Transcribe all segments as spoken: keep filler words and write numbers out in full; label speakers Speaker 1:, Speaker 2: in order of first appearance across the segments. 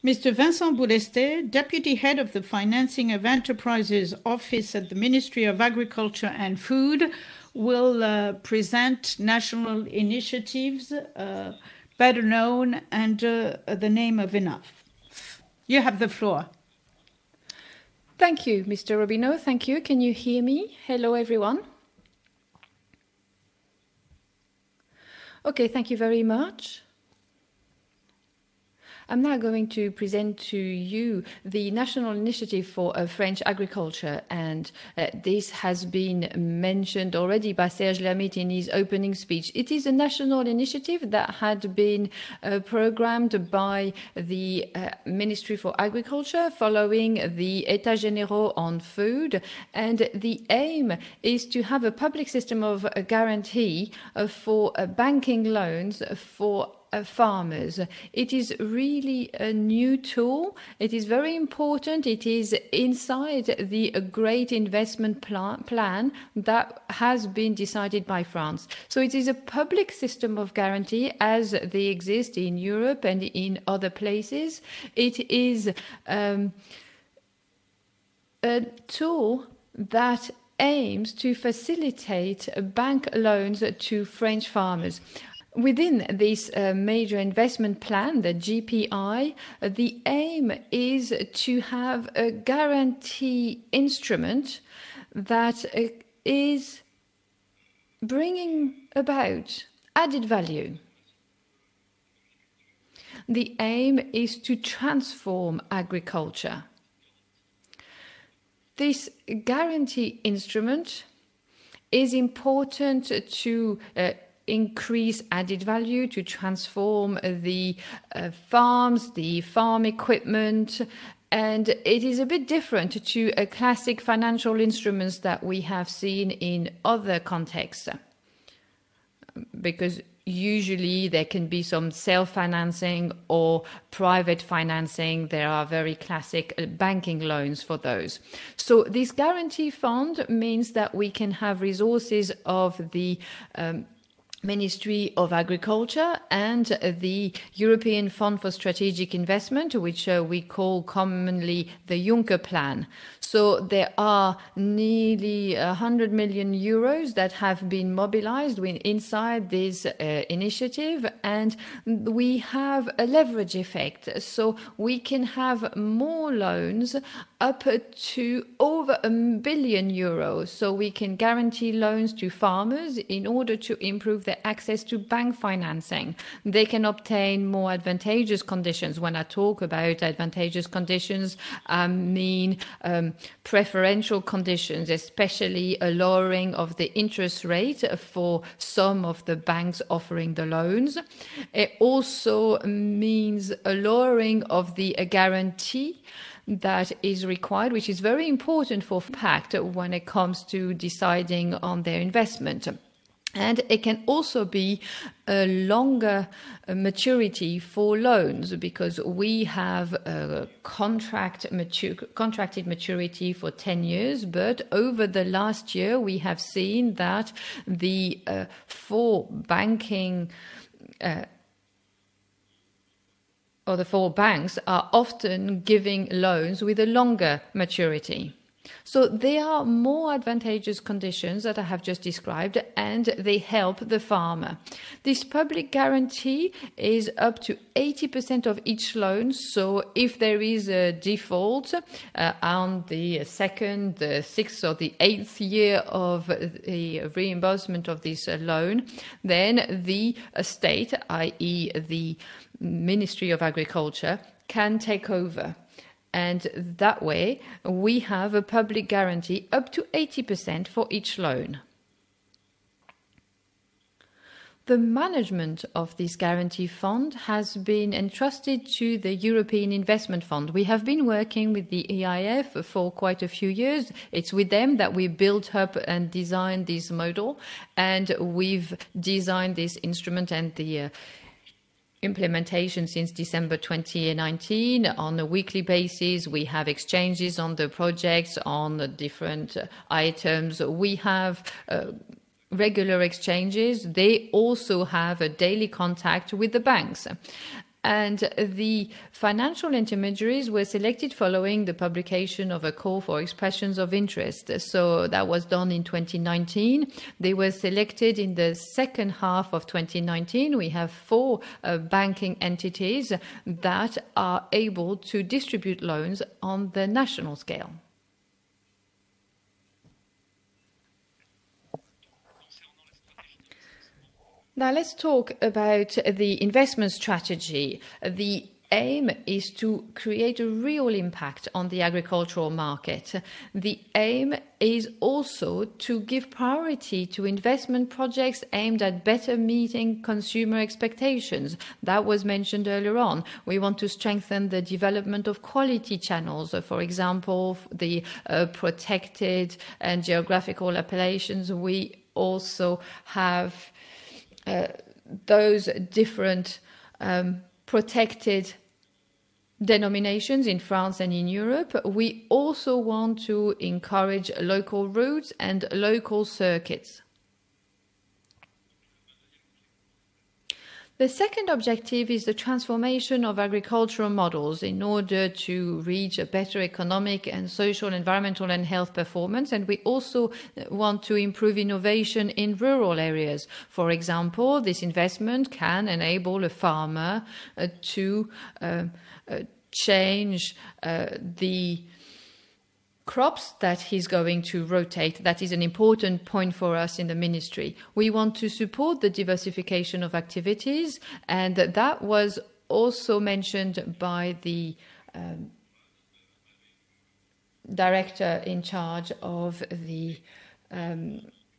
Speaker 1: Mister Vincent Boulestet, Deputy Head of the Financing of Enterprises Office at the Ministry of Agriculture and Food, will uh, present national initiatives uh, better known under the name of ENUF. You have the floor.
Speaker 2: Thank you, Mister Robineau. Thank you. Can you hear me? Hello, everyone. Okay, thank you very much. I'm now going to present to you the National Initiative for uh, French Agriculture, and uh, this has been mentioned already by Serge Lhermitte in his opening speech. It is a national initiative that had been uh, programmed by the uh, Ministry for Agriculture following the États Généraux on food, and the aim is to have a public system of uh, guarantee uh, for uh, banking loans for Uh, farmers. It is really a new tool. It is very important. It is inside the uh, great investment plan, plan that has been decided by France. So it is a public system of guarantee as they exist in Europe and in other places. It is um, a tool that aims to facilitate bank loans to French farmers. Within this uh, major investment plan, the G P I, uh, the aim is to have a guarantee instrument that uh, is bringing about added value. The aim is to transform agriculture. This guarantee instrument is important to uh, increase added value, to transform the uh, farms, the farm equipment, and it is a bit different to uh, classic financial instruments that we have seen in other contexts, because usually there can be some self-financing or private financing. There are very classic banking loans for those. So this guarantee fund means that we can have resources of the um, Ministry of Agriculture and the European Fund for Strategic Investment, which uh, we call commonly the Juncker Plan. So there are nearly one hundred million euros that have been mobilized inside this uh, initiative, and we have a leverage effect. So we can have more loans up to over a billion euros. So we can guarantee loans to farmers in order to improve their access to bank financing. They can obtain more advantageous conditions. When I talk about advantageous conditions, I mean um, preferential conditions, especially a lowering of the interest rate for some of the banks offering the loans. It also means a lowering of the guarantee that is required, which is very important for PACT when it comes to deciding on their investment. And it can also be a longer maturity for loans, because we have a contract mature, contracted maturity for ten years. But over the last year, we have seen that the uh, four banking uh, or the four banks are often giving loans with a longer maturity. So there are more advantageous conditions that I have just described, and they help the farmer. This public guarantee is up to eighty percent of each loan. So if there is a default uh, on the second, the sixth or the eighth year of the reimbursement of this uh, loan, then the uh, state, that is the Ministry of Agriculture, can take over. And that way, we have a public guarantee up to eighty percent for each loan. The management of this guarantee fund has been entrusted to the European Investment Fund. We have been working with the E I F for quite a few years. It's with them that we built up and designed this model, and we've designed this instrument and the uh, implementation since December twenty nineteen. On a weekly basis, we have exchanges on the projects, on the different uh, items. We have uh, regular exchanges. They also have a daily contact with the banks. And the financial intermediaries were selected following the publication of a call for expressions of interest. So that was done in twenty nineteen. They were selected in the second half of twenty nineteen. We have four uh, banking entities that are able to distribute loans on the national scale. Now let's talk about the investment strategy. The aim is to create a real impact on the agricultural market. The aim is also to give priority to investment projects aimed at better meeting consumer expectations. That was mentioned earlier on. We want to strengthen the development of quality channels. For example, the uh, protected and geographical appellations. We also have Uh, those different um, protected denominations in France and in Europe. We also want to encourage local routes and local circuits. The second objective is the transformation of agricultural models in order to reach a better economic and social, environmental and health performance. And we also want to improve innovation in rural areas. For example, this investment can enable a farmer uh, to uh, uh, change uh, the crops that he's going to rotate. That is an important point for us in the ministry. We want to support the diversification of activities, and that was also mentioned by the um, director in charge of the um,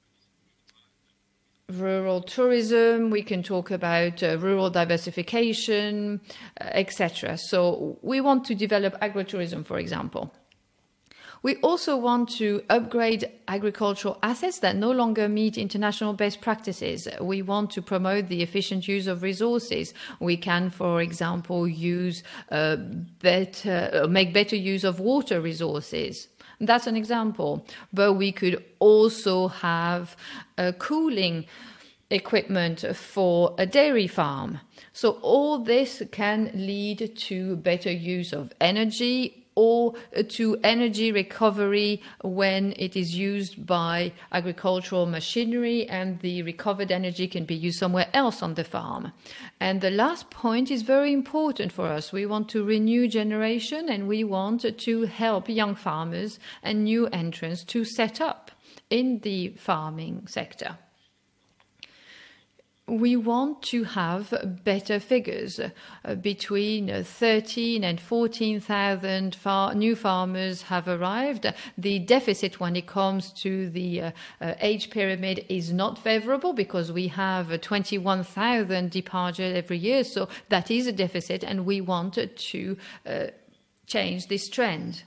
Speaker 2: rural tourism. We can talk about uh, rural diversification, uh, et cetera. So we want to develop agritourism, for example. We also want to upgrade agricultural assets that no longer meet international best practices. We want to promote the efficient use of resources. We can, for example, use uh, better, make better use of water resources. That's an example. But we could also have uh, cooling equipment for a dairy farm. So all this can lead to better use of energy, or to energy recovery when it is used by agricultural machinery and the recovered energy can be used somewhere else on the farm. And the last point is very important for us. We want to renew generation, and we want to help young farmers and new entrants to set up in the farming sector. We want to have better figures. Uh, between uh, thirteen and fourteen thousand far new farmers have arrived. The deficit when it comes to the uh, uh, age pyramid is not favorable because we have uh, twenty-one thousand departures every year. So that is a deficit, and we want to uh, change this trend.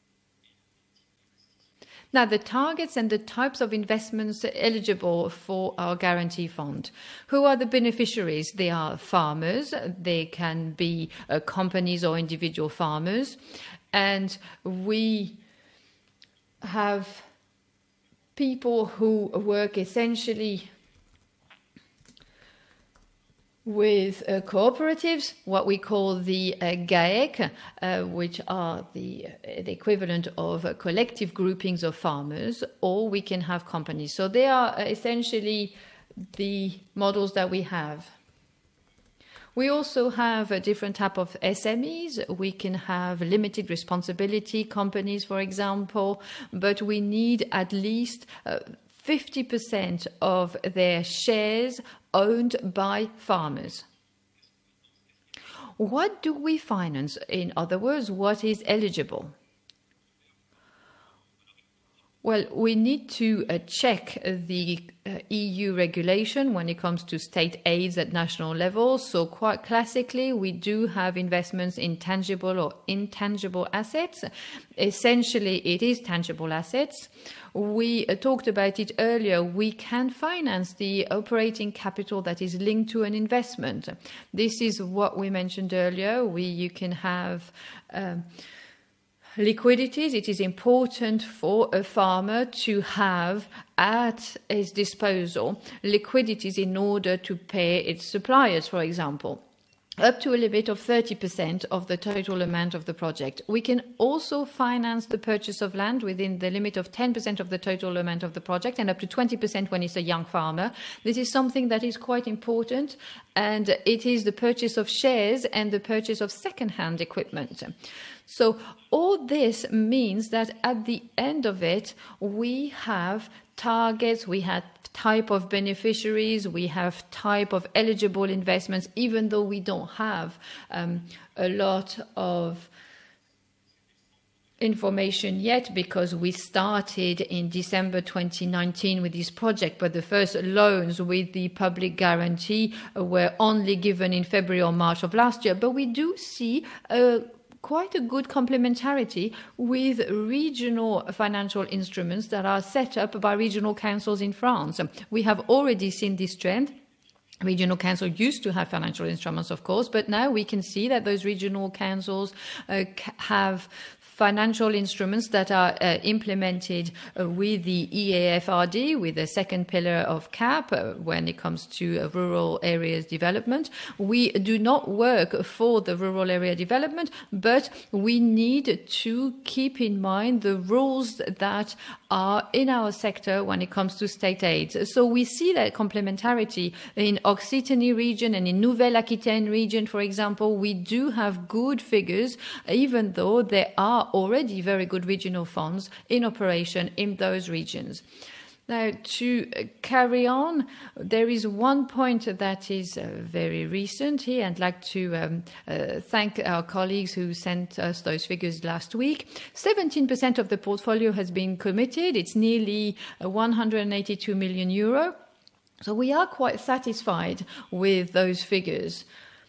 Speaker 2: Now, the targets and the types of investments eligible for our guarantee fund. Who are the beneficiaries? They are farmers. They can be uh, companies or individual farmers. And we have people who work essentially with uh, cooperatives, what we call the uh, GAEC, uh, which are the, uh, the equivalent of uh, collective groupings of farmers, or we can have companies. So they are uh, essentially the models that we have. We also have a different type of S M Es. We can have limited responsibility companies, for example, but we need at least uh, fifty percent of their shares owned by farmers. What do we finance? In other words, what is eligible? Well, we need to uh, check the uh, E U regulation when it comes to state aids at national level. So quite classically, we do have investments in tangible or intangible assets. Essentially, it is tangible assets. We uh, talked about it earlier. We can finance the operating capital that is linked to an investment. This is what we mentioned earlier. We, you can have Um, liquidities. It is important for a farmer to have at his disposal liquidities in order to pay its suppliers, for example. up to a limit of thirty percent of the total amount of the project. We can also finance the purchase of land within the limit of ten percent of the total amount of the project and up to twenty percent when it's a young farmer. This is something that is quite important, and it is the purchase of shares and the purchase of second-hand equipment. So all this means that at the end of it, we have targets, we have type of beneficiaries, we have type of eligible investments, even though we don't have um, a lot of information yet, because we started in December twenty nineteen with this project, but the first loans with the public guarantee were only given in February or March of last year. But we do see a quite a good complementarity with regional financial instruments that are set up by regional councils in France. We have already seen this trend. Regional council used to have financial instruments, of course, but now we can see that those regional councils uh, have financial instruments that are uh, implemented uh, with the E A F R D, with the second pillar of C A P, uh, when it comes to uh, rural areas development. We do not work for the rural area development, but we need to keep in mind the rules that are in our sector when it comes to state aid. So we see that complementarity in Occitanie region and in Nouvelle-Aquitaine region, for example. We do have good figures, even though there are already very good regional funds in operation in those regions. Now, to carry on, there is one point that is uh, very recent here. I'd like to um, uh, thank our colleagues who sent us those figures last week. seventeen percent of the portfolio has been committed. It's nearly uh, one hundred eighty-two million euro. So we are quite satisfied with those figures.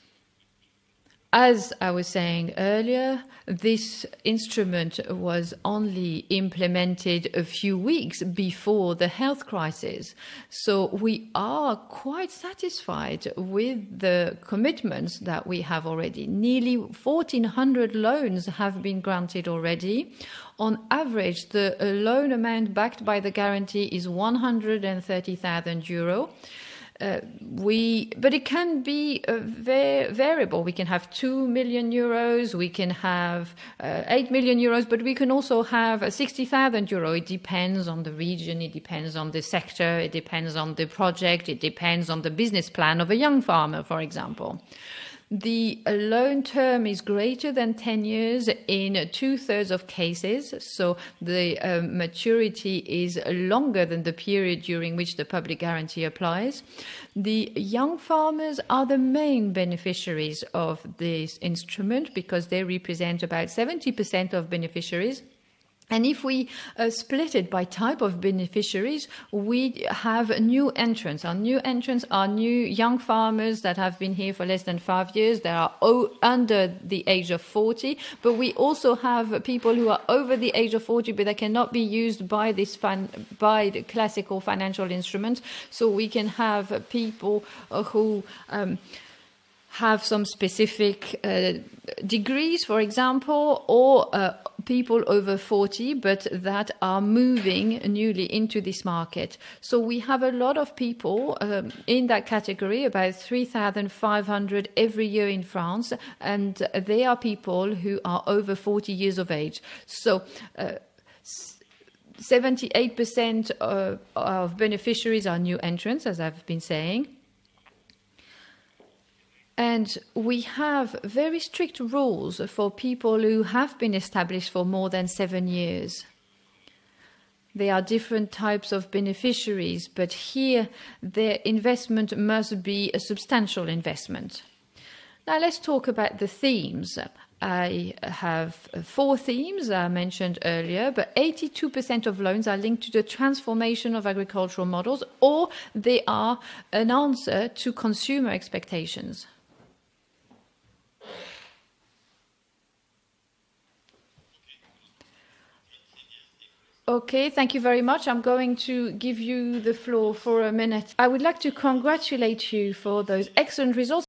Speaker 2: As I was saying earlier, this instrument was only implemented a few weeks before the health crisis. So we are quite satisfied with the commitments that we have already. Nearly fourteen hundred loans have been granted already. On average, the loan amount backed by the guarantee is one hundred thirty thousand euro. Uh, we, but it can be uh, va- variable. We can have two million euros, we can have uh, eight million euros, but we can also have uh, sixty thousand euro. It depends on the region, it depends on the sector, it depends on the project, it depends on the business plan of a young farmer, for example. The loan term is greater than ten years in two-thirds of cases, so the uh, maturity is longer than the period during which the public guarantee applies. The young farmers are the main beneficiaries of this instrument because they represent about seventy percent of beneficiaries. And if we uh, split it by type of beneficiaries, we have new entrants. Our new entrants are new young farmers that have been here for less than five years. They are o- under the age of forty. But we also have people who are over the age of forty, but they cannot be used by this fin- by the classical financial instrument. So we can have people uh, who um, have some specific uh, degrees, for example, or uh, people over forty, but that are moving newly into this market. So we have a lot of people um, in that category, about three thousand five hundred every year in France, and they are people who are over forty years of age. So uh, seventy-eight percent of, of beneficiaries are new entrants, as I've been saying. And we have very strict rules for people who have been established for more than seven years. There are different types of beneficiaries, but here their investment must be a substantial investment. Now let's talk about the themes. I have four themes I mentioned earlier, but eighty-two percent of loans are linked to the transformation of agricultural models, or they are an answer to consumer expectations. Okay, thank you very much. I'm going to give you the floor for a minute. I would like to congratulate you for those excellent results.